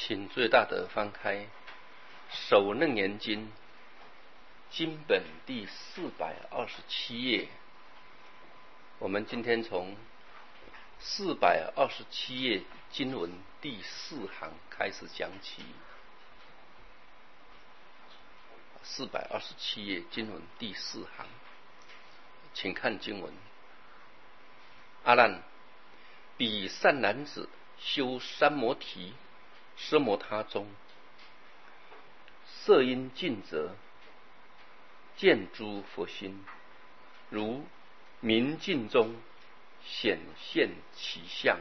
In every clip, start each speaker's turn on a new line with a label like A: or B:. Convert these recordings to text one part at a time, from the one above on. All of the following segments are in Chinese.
A: 请最大德翻开《首楞严经》经本第427页。我们今天从427页经文第4行开始讲起。427页经文第4行，请看经文：阿难，彼善男子修三摩提、奢摩他中，色因尽则，见诸佛心，如明镜中显现其相。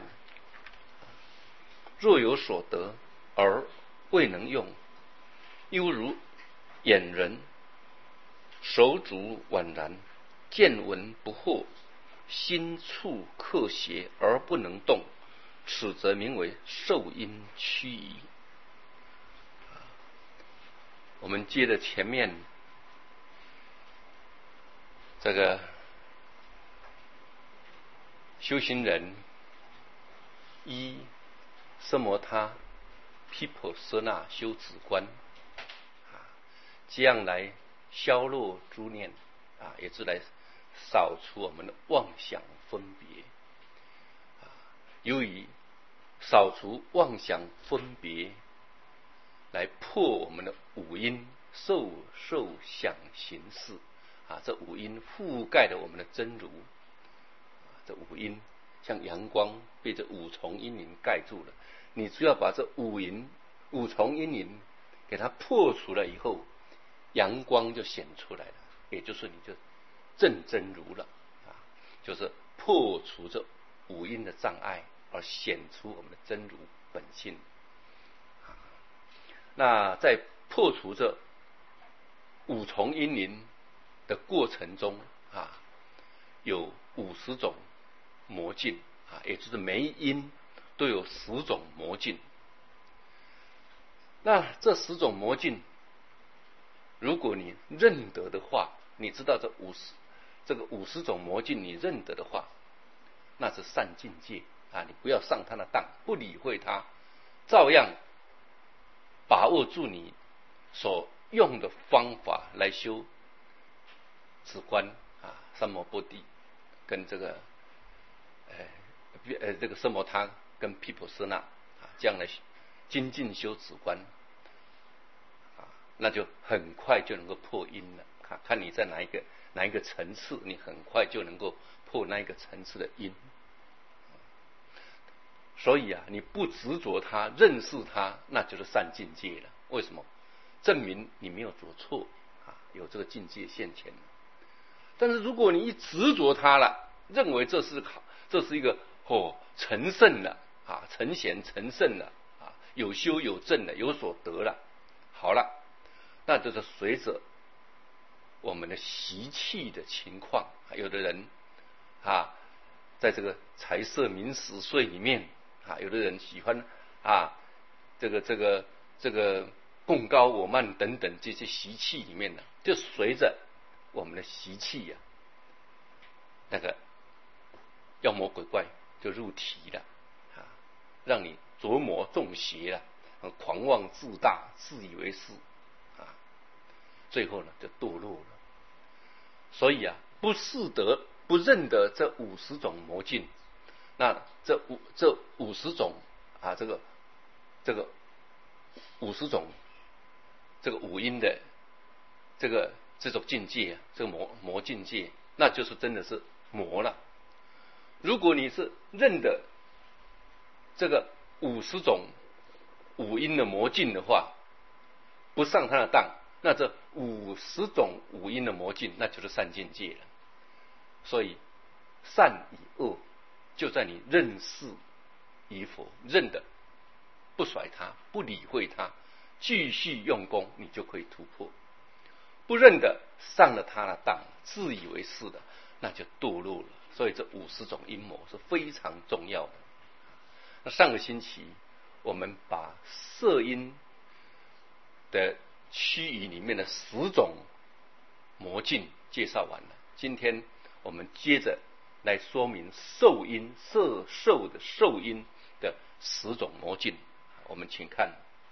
A: 若有所得而未能用，犹如眼人手足宛然，见闻不惑，心处刻邪而不能动，此则名为受因趋移。我们接着前面这个修行人依奢摩他、毗婆舍那修止观，这样来消落诸念，也是来扫除我们的妄想分别。由于扫除妄想分别，来破我们的五阴受想行识。这五阴覆盖了我们的真如。这五阴像阳光被这五重阴灵盖住了，你只要把这五重阴灵给它破除了以后，阳光就显出来了，也就是你就正真如了，就是破除这五阴的障碍，而显出我们的真如本性。那在破除这五重阴灵的过程中，有50种魔境，也就是每一阴都有10种魔境。那这10种魔境，如果你认得的话，你知道这个50种魔境你认得的话，那是善境界你不要上他的当，不理会他，照样把握住你所用的方法来修止观三摩波帝跟这个奢摩他跟毗婆舍那这样来精进修止观，那就很快就能够破因了。看你在哪一个层次，你很快就能够破那一个层次的因。所以你不执着它，认识它，那就是善境界了。为什么？证明你没有着错有这个境界现前。但是如果你一执着它了，认为这是一个成圣了成贤成圣了有修有证了，有所得了，好了，那就是随着我们的习气的情况，有的人在这个财色名食睡里面有的人喜欢这个贡高我慢等等这些习气里面呢，就随着我们的习气那个妖魔鬼怪就入体了让你琢磨中邪了，狂妄自大，自以为是最后呢就堕落了。所以不认得这50种魔境，那这50种这个50种这个五阴的这种境界这个魔境界，那就是真的是魔了。如果你是认得这个50种五阴的魔境的话，不上他的当，那这50种五阴的魔境，那就是善境界了。所以善与恶就在你认识与否，认得不甩它，不理会它，继续用功，你就可以突破。不认得上了他的当，自以为是的，那就堕落了。所以这50种阴魔是非常重要的。那上个星期我们把色阴的趋移里面的10种魔境介绍完了，今天我们接着来说明受阴受的受阴的10种魔境。我们请看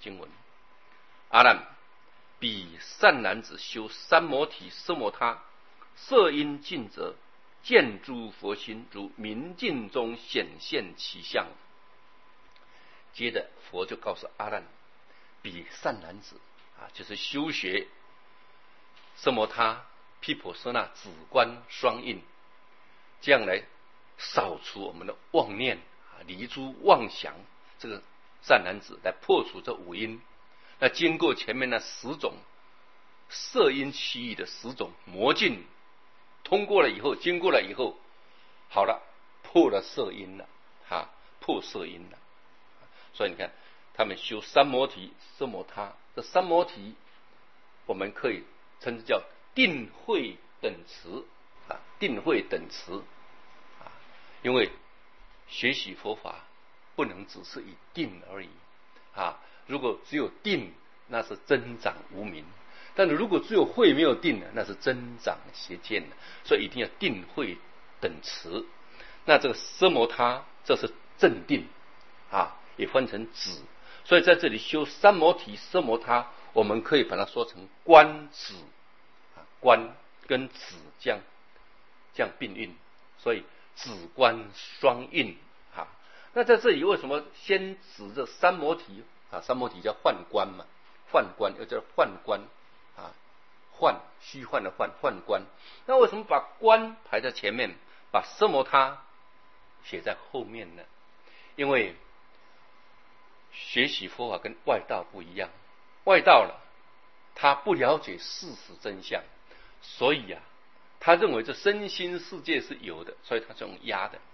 A: 经文。阿难，彼善男子修三摩提、奢摩他，色因尽则，见诸佛心，如明镜中显现其相。接着佛就告诉阿难，彼善男子就是修学奢摩他、毗婆舍那、止观双印，这样来扫除我们的妄念，离诸妄想。这个善男子来破除这五阴，那经过前面那10种色阴气意的10种魔境，通过了以后，经过了以后，好了，破了色阴了，破色阴了。所以你看，他们修三摩提、奢摩他，这三摩提我们可以称之叫定慧等持定慧等持因为学习佛法不能只是以定而已如果只有定，那是增长无明；但是如果只有慧没有定呢，那是增长邪见的。所以一定要定慧等持。那这个奢摩他，这是正定也分成止。所以在这里修三摩提、奢摩他，我们可以把它说成观止观跟止这样并运，所以止观双运那在这里为什么先指这三摩提三摩提叫幻观嘛，幻观又叫幻观幻虚幻的幻观。那为什么把观排在前面，把奢摩他写在后面呢？因为学习佛法跟外道不一样，外道了他不了解事实真相，所以他认为这身心世界是有的，所以他是用压的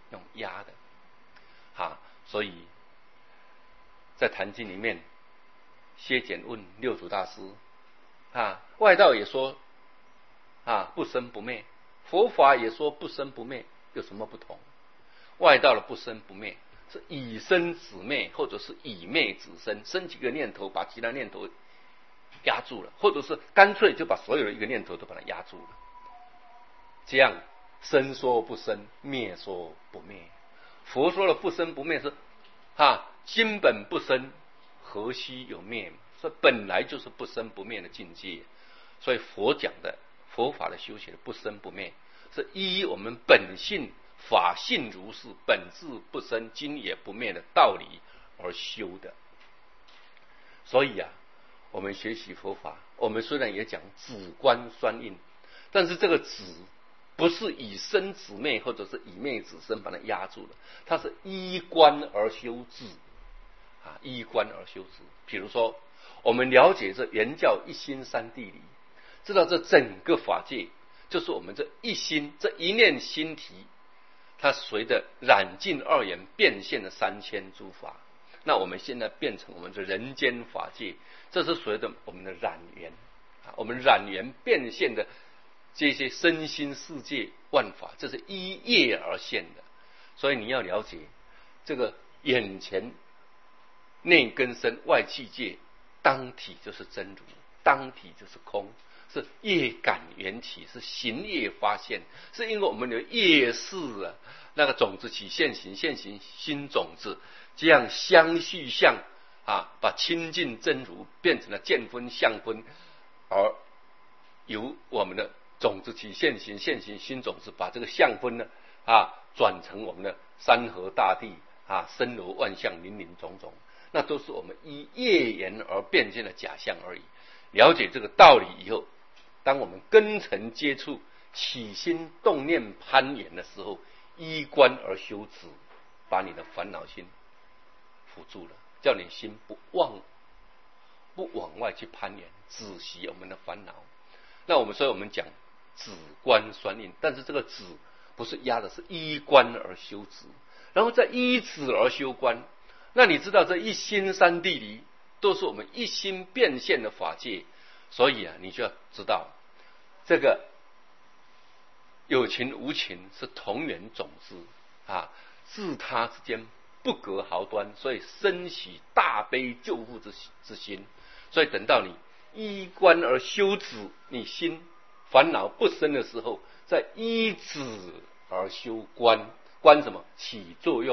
A: 所以在坛经里面，歇简问六祖大师外道也说不生不灭，佛法也说不生不灭，有什么不同？外道的不生不灭是以生止灭，或者是以灭止生，生几个念头把其他念头压住了，或者是干脆就把所有的一个念头都把它压住了，这样生说不生，灭说不灭。佛说的不生不灭是今本不生，何须有灭？所以本来就是不生不灭的境界。所以佛讲的佛法的修行的不生不灭，是依我们本性法性如是，本质不生，今也不灭的道理而修的。所以我们学习佛法，我们虽然也讲止观双印，但是这个止不是以生止灭，或者是以灭止生把它压住了，它是依观而修止依观而修止。比如说我们了解这原教一心三谛理，知道这整个法界就是我们这一心，这一念心体，它随着染净二缘变现了3000诸法。那我们现在变成我们这人间法界，这是随着我们的染缘我们染缘变现的这些身心世界万法，这是依业而现的。所以你要了解这个眼前内根身外气界，当体就是真如，当体就是空，是业感缘起，是行业发现，是因为我们的业识那个种子起现行，现行新种子，这样相续相把清净真如变成了见分相分，而由我们的种子起现行，现行新种子把这个相分呢转成我们的山河大地森罗万象，林林种种，那都是我们依业缘而变现的假象而已。了解这个道理以后，当我们根尘接触起心动念攀缘的时候，依观而修止，把你的烦恼心扶住了，叫你心不往外去攀缘，止息我们的烦恼。那所以我们讲止观双印，但是这个止不是压的，是依观而修止，然后再依止而修观。那你知道这一心三谛理都是我们一心变现的法界，所以你就要知道这个有情无情是同源种子自他之间不隔毫端，所以生起大悲救护之心。所以等到你依观而修止，你心烦恼不生的时候，再依止而修观。观什么？起作用，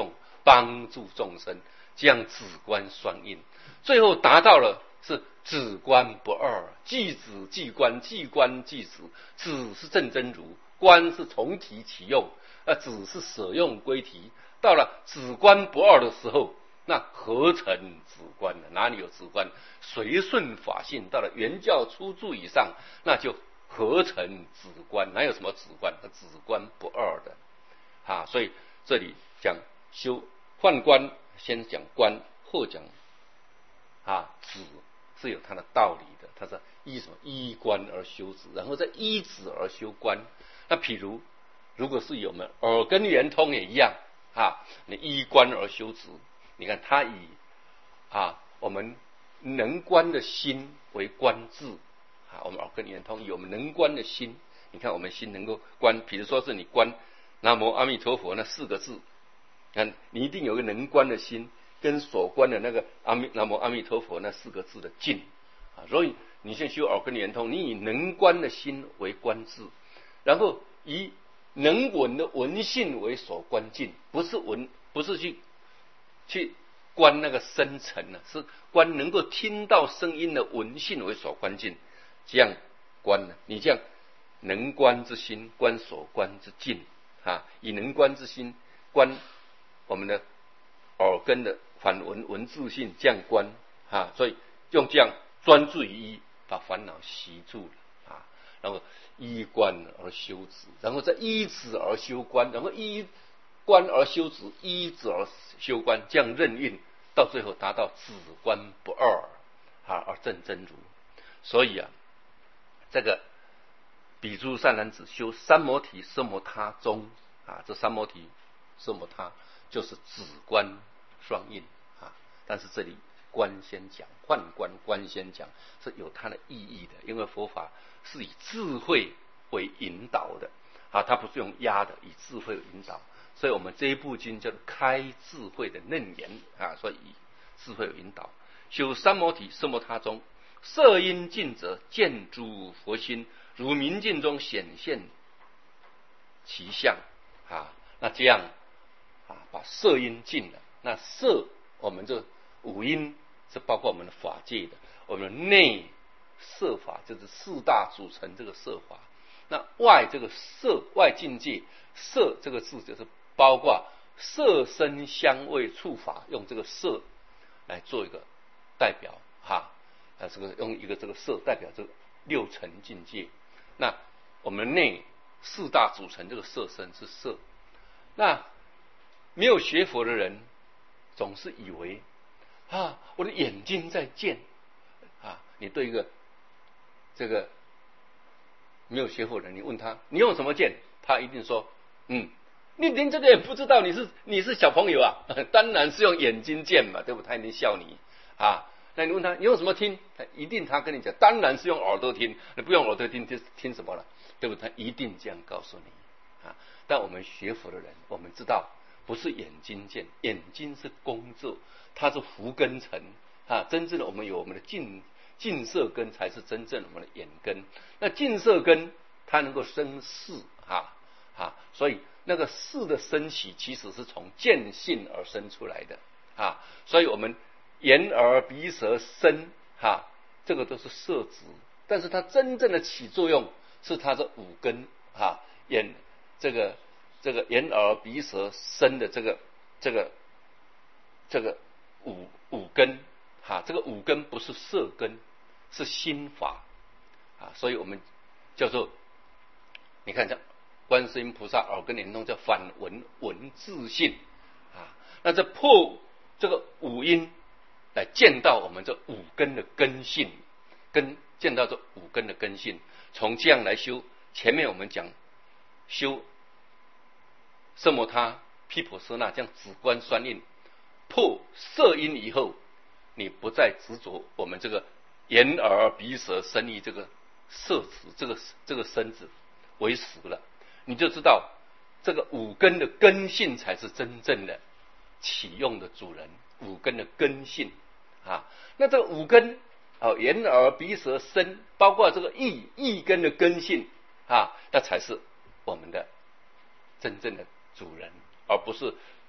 A: 帮助众生，这样止观双运，最后达到了是止观不二，即止即观，即观即止。止是正真如，观是从体起用，止是舍用归体。到了止观不二的时候，那合成止观了。哪里有止观？随顺法性，到了原教初住以上，那就合成止观。哪有什么止观？止观不二的所以这里讲修换观，先讲观，后讲止是有它的道理的。它是依什么？依观而修止，然后再依止而修观。那譬如果是我们耳根圆通也一样你依观而修止。你看他以我们能观的心为观智我们耳根圆通以我们能观的心，你看我们心能够观，比如说是你观南无阿弥陀佛那4个字，你一定有个能观的心，跟所观的那个南无阿弥陀佛那4个字的境所以你现在修耳根圆通，你以能观的心为观智，然后以能闻的闻性为所观境，不是去观那个深层是观能够听到声音的闻性为所观境。这样观你这样能观之心观所观之境以能观之心观我们的耳根的反闻自性，这样观所以用这样专注于一，把烦恼息住了然后依观而修止，然后再依止而修观，然后依观而修止，依止而修观，这样任运，到最后达到止观不二而证真如。所以这个比诸善男子修三摩提奢摩他中这三摩提奢摩他就是止观双运但是这里观先讲，换观先讲是有它的意义的，因为佛法是以智慧为引导的它不是用压的，以智慧为引导。所以我们这一部经叫做开智慧的楞严所以以智慧为引导。修三摩提奢摩他中，色因尽者见诸佛心，如明镜中显现其相那这样把色因尽了。那色我们这五音是包括我们的法界的，我们的内色法就是4大组成这个色法。那外这个色外境界，色这个字就是包括色声香味触法，用这个色来做一个代表这个用一个这个色代表这个6层境界。那我们内4大组成这个色身是色。那没有学佛的人总是以为我的眼睛在见你对一个这个没有学佛的人，你问他你用什么见，他一定说你连这个也不知道，你是小朋友当然是用眼睛见嘛，对不对？他一定笑你那你问他你用什么听，一定他跟你讲当然是用耳朵听，你不用耳朵听听什么了，对不对？他一定这样告诉你但我们学佛的人，我们知道不是眼睛见，眼睛是工作，它是福根尘真正的我们有我们的净色根，才是真正我们的眼根。那净色根它能够生识所以那个识的升起其实是从见性而生出来的所以我们眼耳鼻舌身这个都是色质，但是它真正的起作用是它这五根这个眼耳鼻舌身的这个五根这个五根不是色根，是心法所以我们叫做你看这观世音菩萨耳根圆通叫反闻自性那这破这个五音来见到我们这五根的根性，见到这五根的根性，从这样来修。前面我们讲修奢摩他毗婆舍那，这样止观双运破色音以后，你不再执着我们这个眼耳鼻舌身意这个色词这个身子为实了，你就知道这个五根的根性才是真正的起用的主人，五根的根性那这个五根眼耳鼻舌身，包括这个意根的根性那才是我们的真正的主人，而不是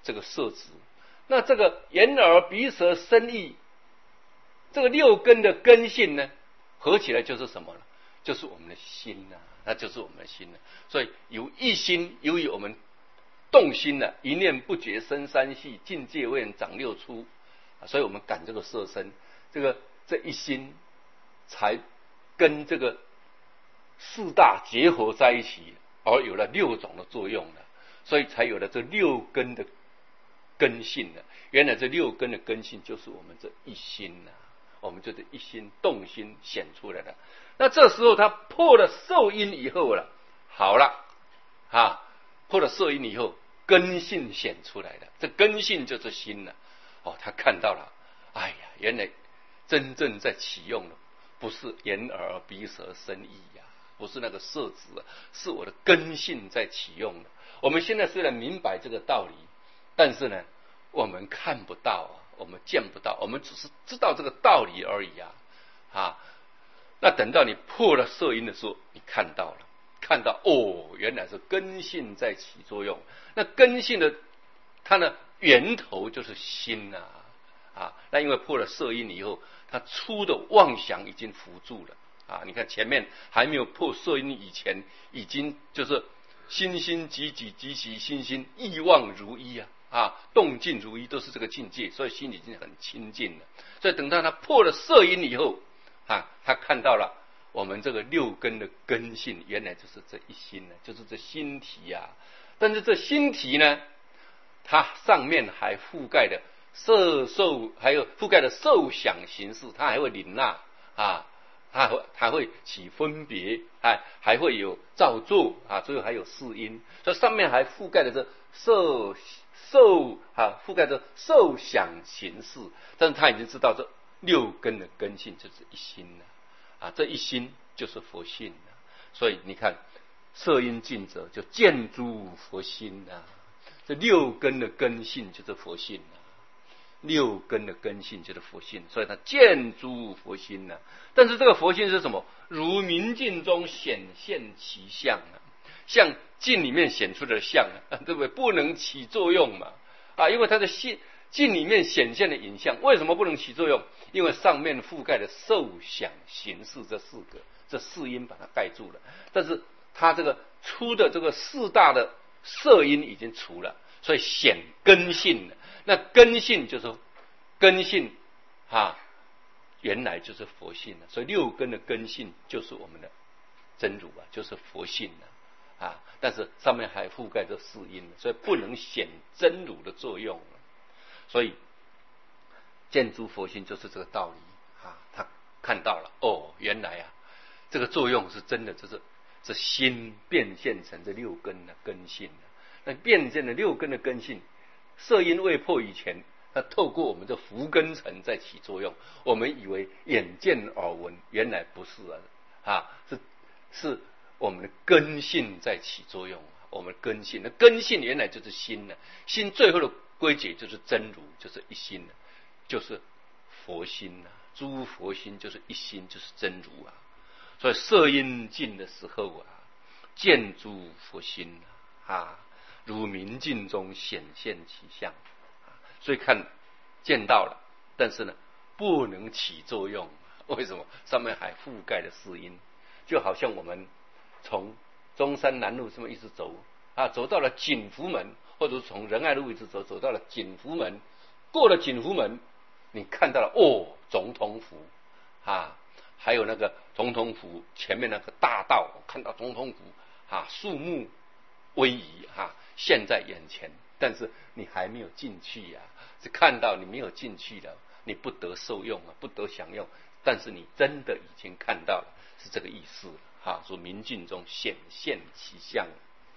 A: 这个色执。那这个眼耳鼻舌身意，这个六根的根性呢，合起来就是什么呢？就是我们的心啊，那就是我们的心了。所以由一心，由于我们动心了，一念不觉生三系，境界未能长六出，所以我们感这个色身，这一心才跟这个四大结合在一起，而有了六种的作用了，所以才有了这六根的根性了。原来这六根的根性就是我们这一心啊，我们就这一心动心显出来了。那这时候他破了受因以后了，好了啊，破了受因以后，根性显出来了，这根性就是心了。哦，他看到了，哎呀，原来真正在启用的不是眼耳鼻舌身意呀，不是那个色执，是我的根性在启用的。我们现在虽然明白这个道理，但是呢，我们看不到啊，我们见不到，我们只是知道这个道理而已啊。那等到你破了色因的时候，你看到了，看到哦，原来是根性在起作用。那根性的它呢，源头就是心啊。那因为破了色因以后，它初的妄想已经伏住了啊。你看前面还没有破色因以前，已经就是心心即己，即己心心，意妄如一啊，动静如一，都是这个境界，所以心已经很清净了。所以等到他破了色因以后啊，他看到了我们这个六根的根性，原来就是这一心呢，就是这心体啊。但是这心体呢，它上面还覆盖的色受，还有覆盖的受想行识，它还会领纳啊，它会起分别，还会有造作啊，最后还有识因，所以上面还覆盖的这覆盖着受想行识，但是他已经知道这六根的根性就是一心了啊，这一心就是佛性了。所以你看，色因尽者就见诸佛心啊，这六根的根性就是佛性啊，六根的根性就是佛性，所以他见诸佛心啊。但是这个佛性是什么？如明镜中显现其相啊，像镜里面显出的相啊，对不对？不能起作用嘛啊，因为它的镜里面显现的影像，为什么不能起作用？因为上面覆盖的受想行识这四个，这四因把它盖住了。但是它这个出的这个四大的色因已经除了，所以显根性了。那根性就是根性啊，原来就是佛性了。所以六根的根性就是我们的真如啊，就是佛性啊。但是上面还覆盖着四因，所以不能显真如的作用。所以见诸佛性就是这个道理啊。他看到了哦，原来啊，这个作用是真的，就是这心变现成这六根的根性。那变现的六根的根性，色因未破以前，它透过我们的伏根尘在起作用。我们以为眼见耳闻，原来不是啊，是我们的根性在起作用。我们的根性，那根性原来就是心了。心最后的归结就是真如，就是一心了，就是佛心啊。诸佛心就是一心，就是真如啊。所以色因尽的时候啊，见诸佛心啊，如明镜中显现其相啊。所以见到了，但是呢，不能起作用。为什么？上面还覆盖了四因，就好像我们从中山南路这么一直走啊，走到了景福门，或者从仁爱路一直走到了景福门，过了景福门，你看到了哦，总统府啊，还有那个总统府前面那个大道，看到总统府啊，肃穆威仪现在眼前，但是你还没有进去呀，是看到你没有进去了，你不得受用啊，不得享用，但是你真的已经看到了，是这个意思说明镜中显现其相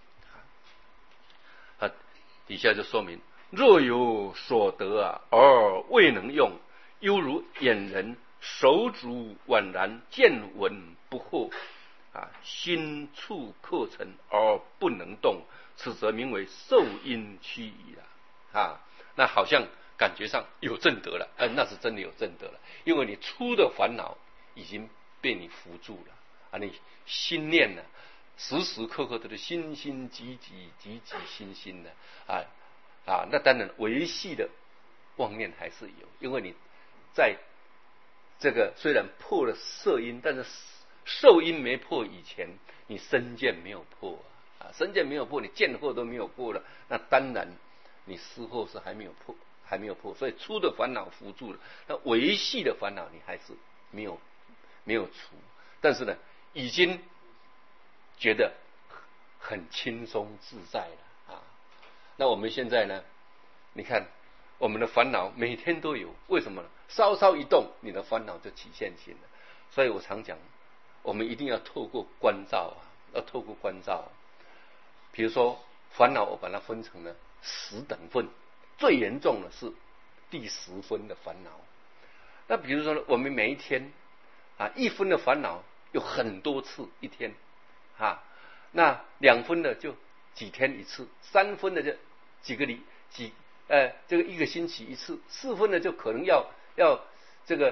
A: 底下就说明，若有所得而未能用，犹如眼人手足宛然，见闻不惑心处刻成而不能动，此则名为受因趋矣那好像感觉上有正德了，那是真的有正德了，因为你初的烦恼已经被你扶住了你心念呢，时时刻刻都是心心积极心心的那当然维系的妄念还是有，因为你在这个虽然破了色因，但是受因没破以前，你身见没有破身见没有破，你见惑都没有破了，那当然你思惑是还没有破，所以粗的烦恼扶住了，那维系的烦恼你还是没有除，但是呢，已经觉得很轻松自在了那我们现在呢，你看我们的烦恼每天都有，为什么呢？稍稍一动，你的烦恼就起现行了。所以我常讲，我们一定要透过观照要透过观照。比如说烦恼，我把它分成了10等份，最严重的是第10分的烦恼。那比如说呢，我们每一天1分的烦恼有很多次一天那2分的就几天一次，3分的就这个1个星期一次，4分的就可能要这个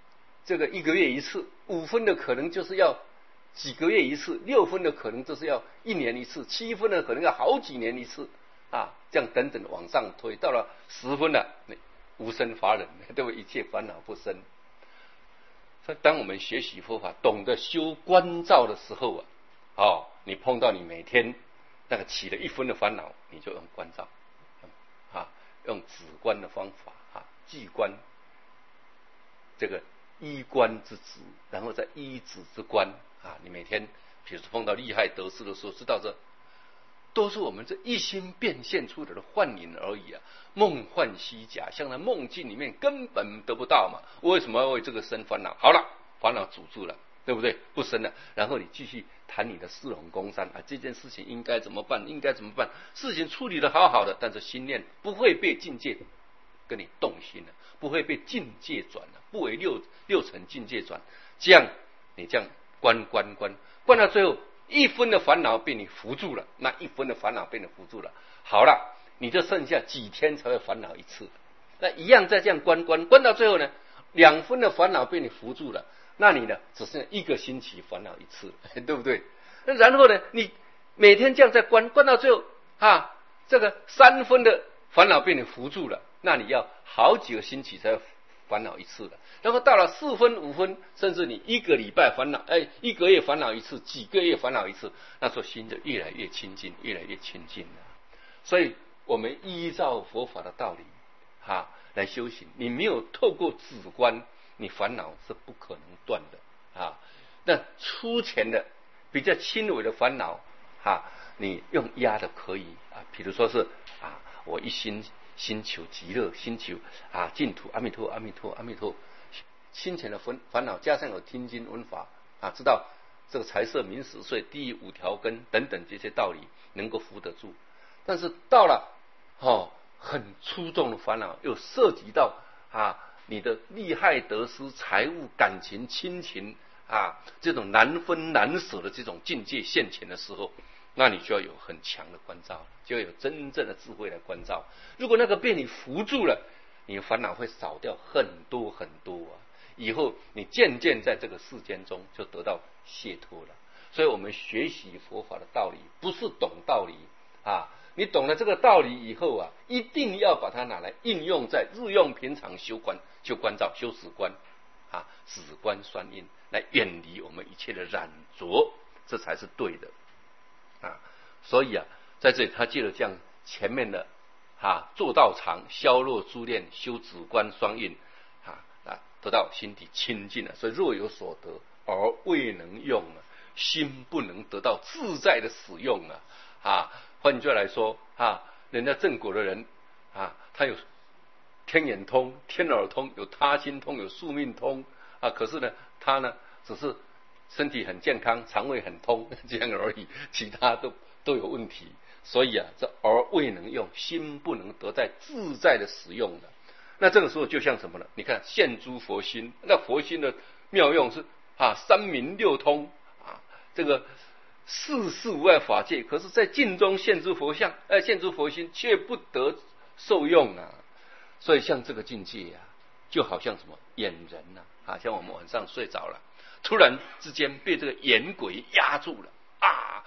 A: 1个月一次，5分的可能就是要几个月一次，6分的可能就是要1年一次，7分的可能要好几年一次这样等等往上推，到了10分了，无生法忍，对不对？一切烦恼不生。所以当我们学习佛法，懂得修观照的时候你碰到你每天那个起了1分的烦恼，你就用观照用止观的方法寂观，这个依观之止，然后再依止之观你每天比如说碰到利害得失的时候，知道这都是我们这一心变现出来的幻影而已梦幻虚假，像在梦境里面根本得不到嘛，为什么要为这个生烦恼？好了，烦恼阻住了，对不对？不生了，然后你继续谈你的四龙公山这件事情应该怎么办？事情处理得好好的，但是心念不会被境界跟你动心了，不会被境界转了，不为六尘境界转。这样你这样观到最后1分的烦恼被你扶住了，那1分的烦恼被你扶住了，好了，你就剩下几天才会烦恼一次。那一样再这样观到最后呢，2分的烦恼被你扶住了，那你呢只剩下1个星期烦恼一次，对不对？那然后呢，你每天这样再观到最后这个3分的烦恼被你扶住了，那你要好几个星期才烦恼一次了。然后到了4分5分，甚至你1个礼拜烦恼1个月烦恼一次，几个月烦恼一次，那时候心就越来越亲近了。所以我们依照佛法的道理来修行，你没有透过止观，你烦恼是不可能断的那粗浅的比较轻微的烦恼你用压的可以比如说是我一心求极乐，心求净土，阿弥陀阿弥陀阿弥陀，心前的烦恼加上有听经闻法知道这个财色名食睡地狱5条根等等这些道理能够扶得住。但是到了很粗重的烦恼，又涉及到你的利害得失、财务、感情、亲情这种难分难舍的这种境界现前的时候，那你就要有很强的观照，就要有真正的智慧来观照。如果那个被你扶住了，你的烦恼会少掉很多很多以后你渐渐在这个世间中就得到解脱了。所以我们学习佛法的道理，不是懂道理你懂了这个道理以后一定要把它拿来应用在日用平常修观照、修止观止观双运，来远离我们一切的染着，这才是对的所以在这里他借了这样前面的做道场、消弱诸念、修止观双运得到心底清净了。所以若有所得而未能用心不能得到自在的使用换句话来说人家正果的人他有天眼通、天耳通，有他心通，有宿命通可是呢他呢只是身体很健康，肠胃很通这样而已，其他都有问题。所以这而未能用，心不能得在自在的使用的。那这个时候就像什么呢？你看现诸佛心，那佛心的妙用是三明六通这个世事无碍法界，可是在境中现诸佛相，现诸佛心却不得受用所以像这个境界就好像什么眼人像我们晚上睡着了，突然之间被这个眼鬼压住了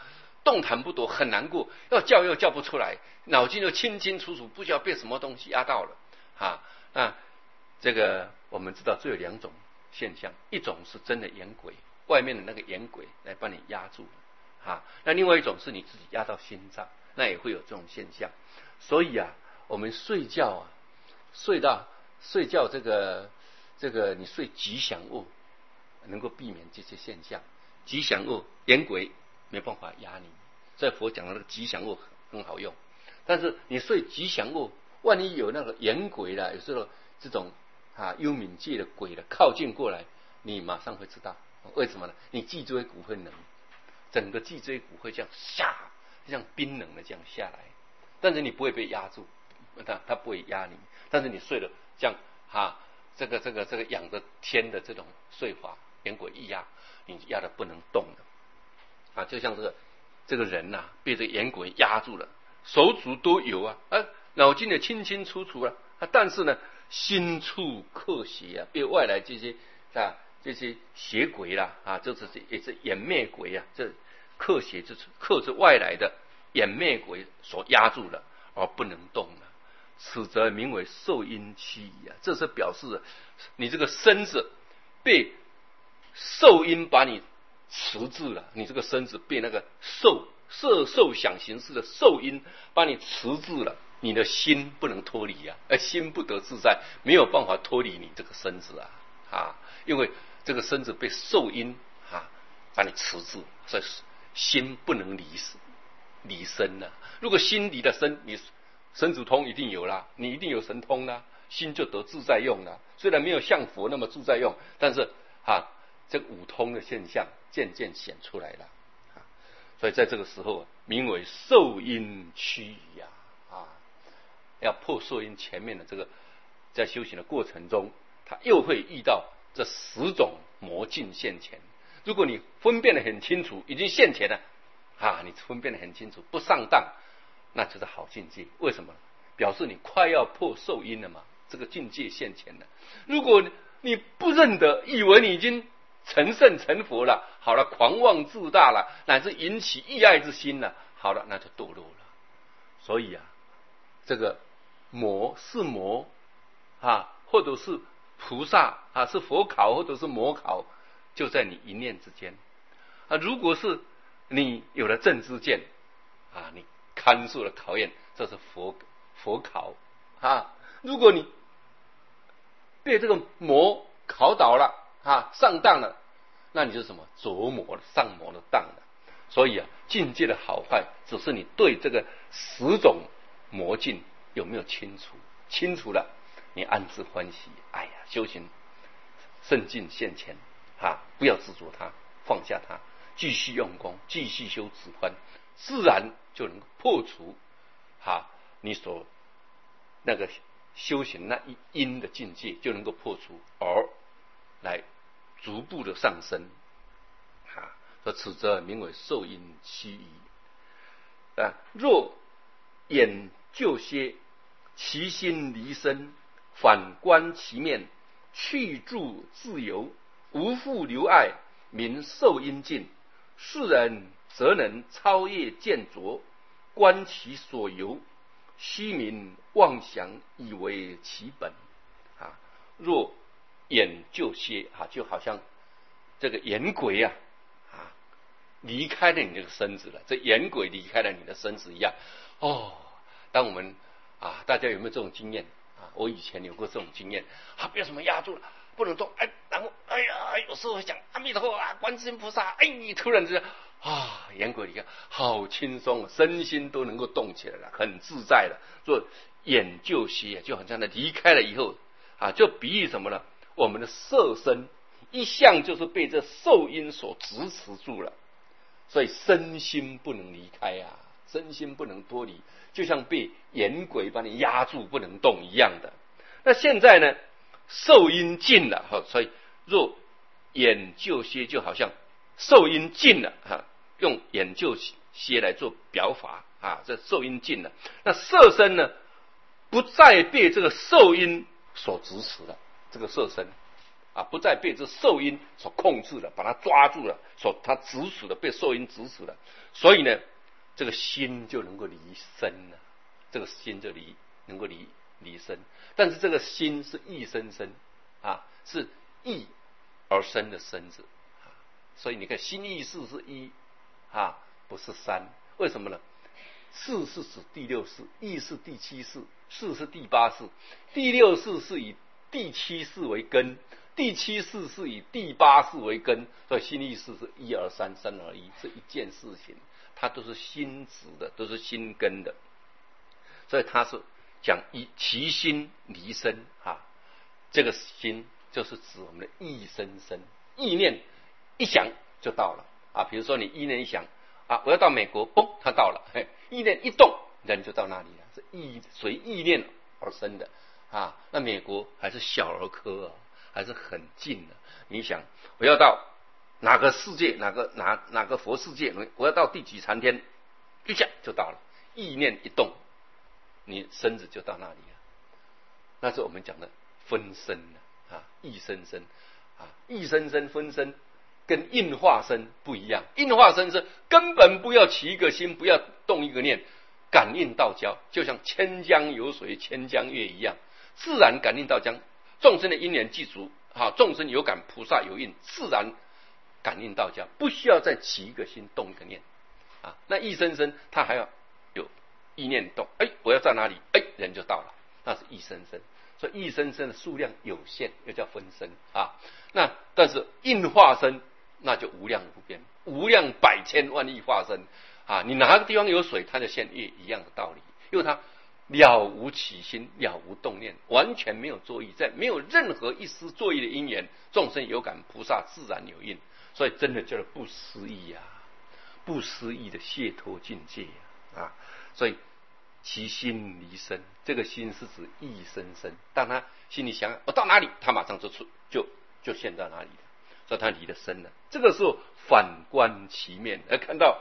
A: 动弹不得，很难过，要叫又叫不出来，脑筋又清清楚楚，不知道被什么东西压到了啊。那这个我们知道，这有两种现象，一种是真的眼鬼，外面的那个眼鬼来把你压住啊，那另外一种是你自己压到心脏，那也会有这种现象。所以啊，我们睡觉啊，睡觉这个你睡吉祥卧，能够避免这些现象。吉祥卧眼鬼没办法压你，所以佛讲的那个吉祥卧很好用。但是你睡吉祥卧，万一有那个眼鬼啦，有时候这种幽冥界的鬼了靠近过来，你马上会知道为什么呢？你脊椎骨会冷，整个脊椎骨会这样像冰冷的这样下来，但是你不会被压住，它不会压你。但是你睡了这样这个仰着天的这种睡法，眼鬼一压，你压得不能动了就像这个人被这个眼鬼压住了，手足都有脑筋也清清楚楚了但是呢，心处克邪被外来这些邪鬼啦就是也是眼魅鬼这克邪之克是外来的眼魅鬼所压住了，而不能动了。此则名为受阴驱矣这是表示你这个身子被受阴把你持住了，你这个身子被那个色受想行识的受阴把你持住了，你的心不能脱离心不得自在，没有办法脱离你这个身子因为这个身子被受阴把你持住，所以心不能离身如果心离了身，你神足通一定有啦，你一定有神通啦，心就得自在用了。虽然没有像佛那么自在用，但是这个五通的现象渐渐显出来了所以在这个时候名为受阴驱矣要破受阴前面的这个在修行的过程中，他又会遇到这10种魔境现前。如果你分辨得很清楚，已经现前了你分辨得很清楚，不上当，那就是好境界。为什么？表示你快要破受阴了嘛，这个境界现前了。如果你不认得，以为你已经成圣成佛了，好了，狂妄自大了，乃至引起异爱之心了，好了，那就堕落了。所以这个魔是魔或者是菩萨是佛考或者是魔考，就在你一念之间如果是你有了正知见你堪受了考验，这是佛考如果你被这个魔考倒了上当了，那你就是什么着魔了，上魔了当了。所以境界的好坏，只是你对这个10种魔境有没有清楚？清楚了，你安自欢喜。哎呀，修行圣境现前不要执着它，放下它，继续用功，继续修止观，自然就能够破除你所那个修行那一阴的境界，就能够破除，而来逐步的上升说此则名为受阴驱矣若眼就歇，其心离身，反观其面，去住自由，无复留爱，名受阴尽。世人则能超越见着，观其所由，虚名妄想，以为其本若眼就歇就好像这个眼鬼离开了你这个身子了，这眼鬼离开了你的身子一样当我们大家有没有这种经验我以前有过这种经验被什么压住了不能动然后有时候想阿弥陀佛观世音菩萨你突然之间眼鬼离开，好轻松身心都能够动起来了，很自在了。所以眼就歇就好像离开了以后就比喻什么呢？我们的色身一向就是被这受阴所支持住了，所以身心不能离开身心不能脱离，就像被眼鬼把你压住不能动一样的。那现在呢，受阴尽了所以若眼就歇，就好像受阴尽了用眼就歇来做表法这受阴尽了，那色身呢不再被这个受阴所支持了，这个色身不再被这受阴所控制了，把它抓住了，它指使了，被受阴指使了。所以呢， 这个心就能够离身了，这个心就能够离身。但是这个心是意生生啊，是意而生的生字啊，所以你看心意识是一啊，不是三。为什么呢？识是指第六识，意是第七识，识是第八识，第六识是以第七识为根，第七识是以第八识为根，所以心意识是一而三，三而一，是一件事情，它都是心指的，都是心根的。所以它是讲以其心离身啊，这个心就是指我们的意生生，意念一想就到了啊。比如说你意念一想啊，我要到美国，嘣，它到了，意念一动，人就到那里了，是随意念而生的啊。那美国还是小儿科啊，还是很近的。你想，我要到哪个世界，哪个佛世界，我要到第几禅天，一下就到了，意念一动，你身子就到那里了。那是我们讲的分身啊，意生生啊，意生生分身。跟应化身不一样，应化身是根本不要起一个心，不要动一个念，感应道交，就像千江有水千江月一样，自然感应道交。众生的因缘具足，众生有感，菩萨有应，自然感应道交，不需要再起一个心，动一个念啊。那意生生，他还要有意念动，我要在哪里，人就到了，那是意生生。所以意生生的数量有限，又叫分身啊。那但是应化身，那就无量无边，无量百千万亿化身啊！你哪个地方有水，它就现月一样的道理，因为它了无起心，了无动念，完全没有作意，在没有任何一丝作意的因缘，众生有感，菩萨自然有应，所以真的叫做不思议啊，不思议的解脱境界啊！所以其心离身，这个心是指意生生，当他心里想我到哪里，他马上就现在哪里了。所以他离了身了，这个时候反观其面，看到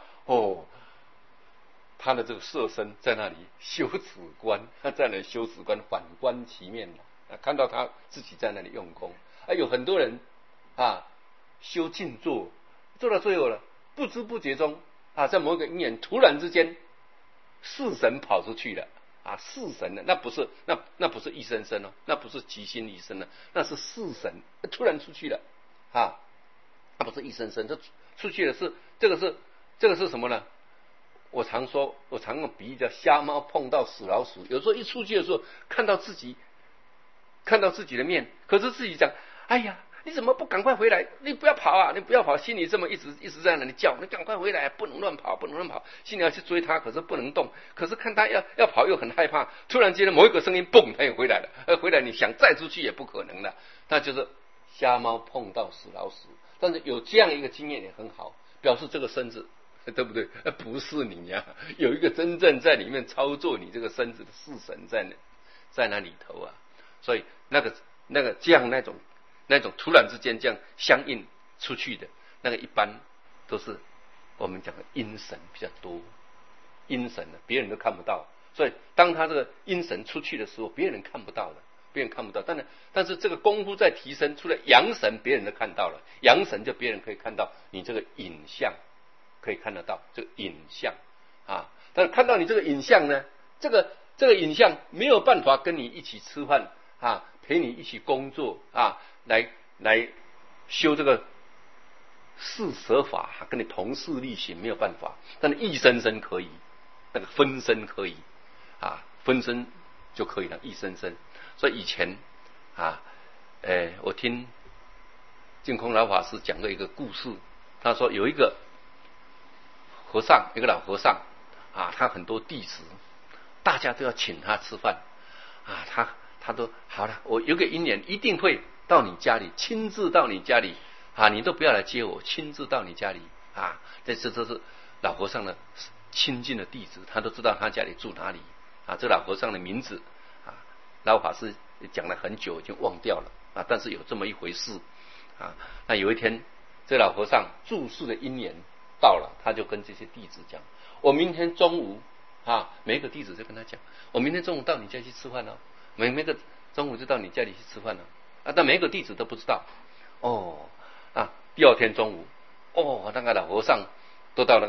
A: 他的这个色身在那里修止观，他在那里修止观，反观其面了，看到他自己在那里用功。有很多人修静坐，做到最后了，不知不觉中在某一个因缘，突然之间四神跑出去了四神了，那不是一生生哦，那不是其心离身了，那是四神突然出去了。它不是一生生，这出去的是这个是什么呢？我常用比喻叫瞎猫碰到死老鼠。有时候一出去的时候，看到自己的面，可是自己讲：哎呀，你怎么不赶快回来？你不要跑啊！你不要跑！心里这么一直在那里叫，你赶快回来，不能乱跑，不能乱跑。心里要去追他，可是不能动。可是看他要跑又很害怕。突然间某一个声音，嘣，他又回来了。回来你想再出去也不可能了。那就是瞎猫碰到死老鼠。但是有这样一个经验也很好，表示这个身子对不对？不是你呀，有一个真正在里面操作你这个身子的是神在那里头啊。所以那个这样那种突然之间这样相应出去的那个，一般都是我们讲的阴神比较多，阴神呢别人都看不到。所以当他这个阴神出去的时候，别人看不到的。别人看不到，但是这个功夫在提升，除了阳神别人都看到了，阳神就别人可以看到你这个影像，可以看得到这个影像但是看到你这个影像呢，这个影像没有办法跟你一起吃饭陪你一起工作来修这个四舍法，跟你同事力行没有办法，但是一生生可以，那个分身可以分身就可以了，一生生。所以以前我听净空老法师讲过一个故事，他说有一个和尚，一个老和尚他很多弟子，大家都要请他吃饭他都好了，我有个因缘一定会到你家里，亲自到你家里你都不要来接我，亲自到你家里这是老和尚的亲近的弟子，他都知道他家里住哪里这老和尚的名字老法师讲了很久，已经忘掉了但是有这么一回事那有一天，这老和尚住世的因缘到了，他就跟这些弟子讲：我明天中午每一个弟子就跟他讲，我明天中午到你家去吃饭每个中午就到你家里去吃饭但每一个弟子都不知道第二天中午那个老和尚都到那个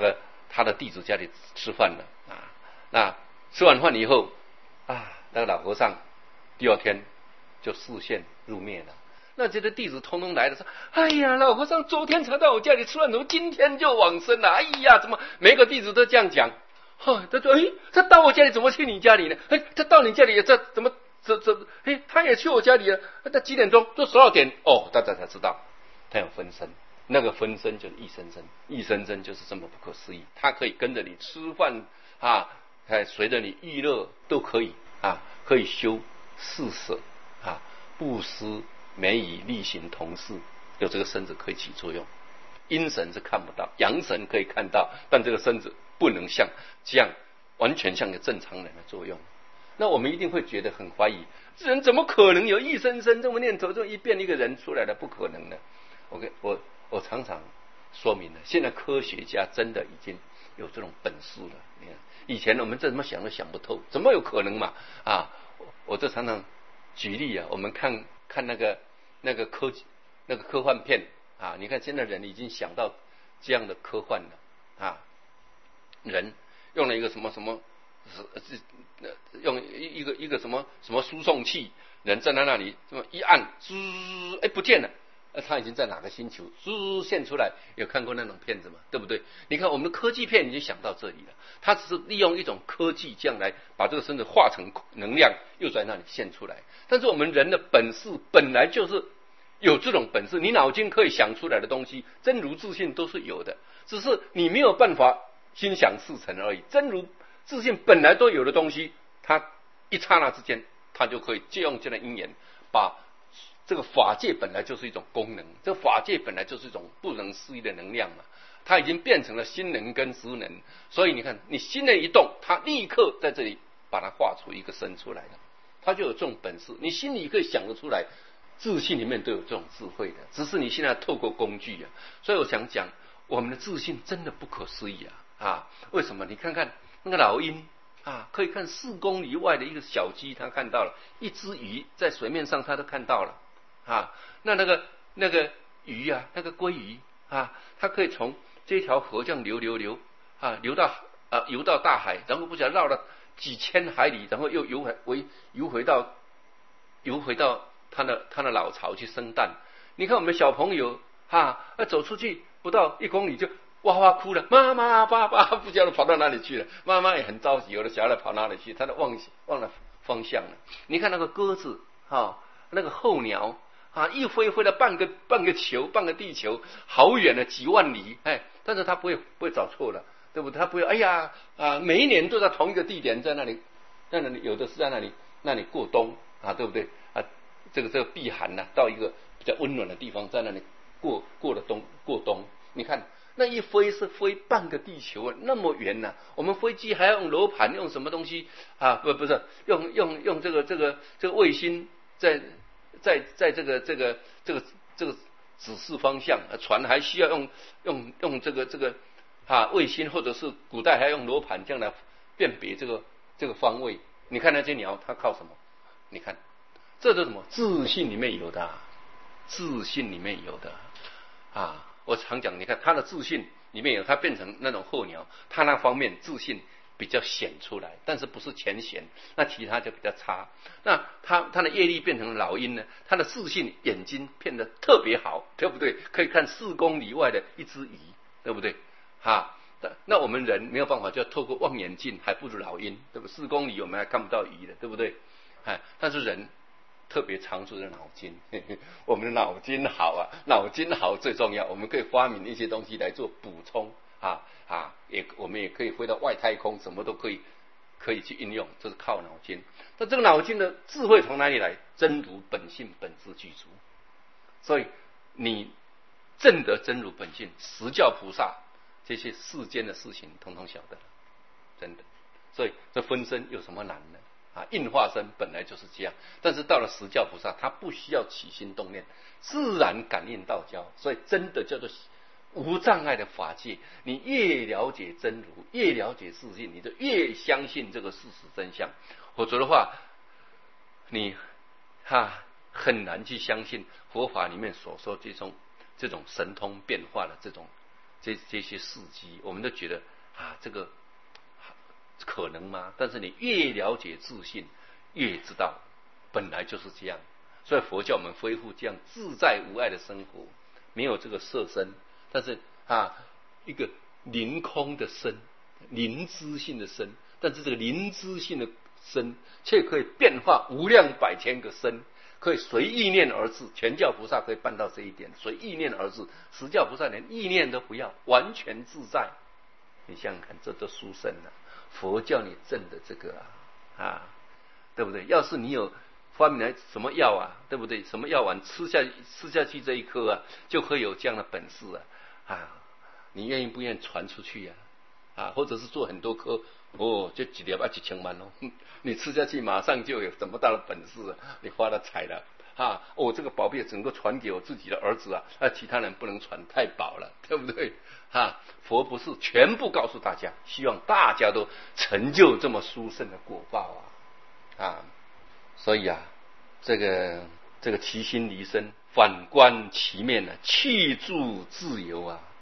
A: 他的弟子家里吃饭了啊。那吃完饭以后啊，那个老和尚第二天就视线入灭了。那这些弟子通通来了，说：“哎呀，老和尚昨天才到我家里吃饭，怎么今天就往生了？哎呀，怎么每个弟子都这样讲？他说：他到我家里怎么去你家里呢？他到你家里这怎么他也去我家里了？他几点钟？都12点哦，大家才知道他有分身。那个分身就是一生生，一生生就是这么不可思议。他可以跟着你吃饭啊，随着你娱乐都可以啊，可以修四舍啊，布施。”免以力行同事，有这个身子可以起作用。阴神是看不到，阳神可以看到，但这个身子不能像这样完全像个正常人的作用。那我们一定会觉得很怀疑，这人怎么可能有一生生这么念头，这么一变一个人出来的？不可能的。我常常说明了，现在科学家真的已经有这种本事了。你看，以前我们怎么想都想不透，怎么有可能嘛？啊，我这常常举例啊，我们看那个科幻片啊，你看现在人已经想到这样的科幻了啊，人用了一个什么用一个什么输送器，人站在那里这么一按，不见了，他已经在哪个星球现出来？有看过那种片子吗？对不对？你看我们的科技片已经想到这里了，他只是利用一种科技这样来把这个身子化成能量，又在那里现出来。但是我们人的本事本来就是有这种本事，你脑筋可以想出来的东西，真如自信都是有的，只是你没有办法心想事成而已。真如自信本来都有的东西，它一刹那之间，它就可以借用这样的因缘，把这个法界本来就是一种功能，这个法界本来就是一种不能思议的能量嘛，它已经变成了心能跟识能。所以你看，你心的一动，它立刻在这里把它画出一个身出来了，它就有这种本事。你心里可以想得出来，自信里面都有这种智慧的，只是你现在透过工具啊。所以我想讲，我们的自信真的不可思议啊！为什么？你看看那个老鹰啊，可以看4公里外的一个小鸡，它看到了；一只鱼在水面上，它都看到了啊。那个鱼啊，那个鲑鱼啊，它可以从这条河这样流啊，游到大海，然后不晓得绕了几千海里，然后又游回到他的老巢去生蛋。你看我们小朋友走出去不到1公里就哇哇哭了，妈妈爸爸不晓得跑到哪里去了，妈妈也很着急，有的小孩跑哪里去，他都忘了方向了。你看那个鸽子那个候鸟一飞了半个球，半个地球，好远的几万里，但是他不会找错了，对不对？他不会每一年都在同一个地点，在那里有的是在那里过冬对不对这个避寒到一个比较温暖的地方，在那里过冬。你看那一飞是飞半个地球那么远我们飞机还要用罗盘，用什么东西不是用这个卫星在这个指示方向，船还需要用这个卫星，或者是古代还用罗盘这样来辨别这个方位。你看那些鸟，它靠什么？你看这是什么？自信里面有的，自信里面有的我常讲，你看他的自信里面有，他变成那种候鸟，他那方面自信比较显出来，但是不是全显，那其他就比较差。那他的业力变成老鹰呢，他的自信眼睛变得特别好，对不对？可以看4公里外的一只鱼，对不对那我们人没有办法，就要透过望远镜，还不如老鹰，对不？4公里我们还看不到鱼的，对不对？但是人特别长处的脑筋，我们的脑筋好脑筋好最重要，我们可以发明一些东西来做补充我们也可以飞到外太空，什么都可以去应用，这是靠脑筋。那这个脑筋的智慧从哪里来？真如本性本自具足。所以你证得真如本性，十教菩萨这些世间的事情统统晓得，真的。所以这分身有什么难呢？应化身本来就是这样，但是到了十教菩萨，他不需要起心动念，自然感应道交。所以真的叫做无障碍的法界。你越了解真如，越了解自性，你就越相信这个事实真相。否则的话，你很难去相信佛法里面所说这种神通变化的这些事迹，我们都觉得这个可能吗？但是你越了解自信，越知道本来就是这样。所以佛教我们恢复这样自在无碍的生活，没有这个色身，但是一个凌空的身，灵知性的身，但是这个灵知性的身却可以变化无量百千个身，可以随意念而至。全教菩萨可以办到这一点，随意念而至。实教菩萨连意念都不要，完全自在。你想想看，这都殊胜了。佛教你证的这个对不对？要是你有发明来什么药对不对？什么药丸吃下去这一颗就会有这样的本事你愿意不愿意传出去或者是做很多颗就一粒1000万你吃下去马上就有这么大的本事你发了财了这个宝贝整个传给我自己的儿子其他人不能传，太宝了，对不对佛不是全部告诉大家，希望大家都成就这么殊胜的果报所以这个其心离身，反观其面去住自由